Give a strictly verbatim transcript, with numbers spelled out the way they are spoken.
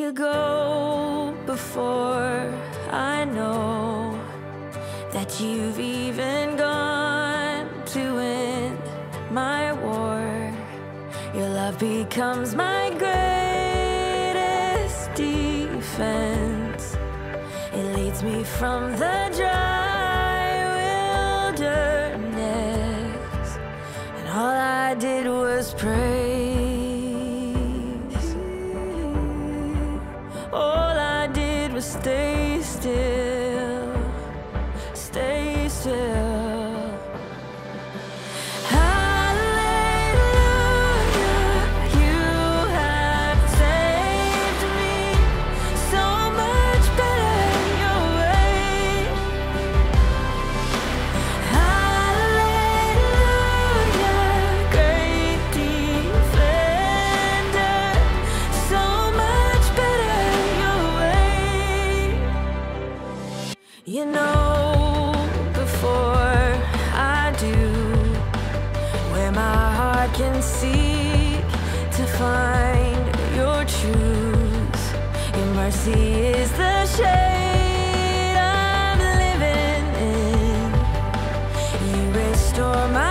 you go before I know that you've even gone to win my war. Your love becomes my greatest defense. It leads me from the dry wilderness, and all I did was praise. All I did was stay still, stay still. You know, before I do, where my heart can seek to find your truth. Your mercy is the shade I'm living in. You restore my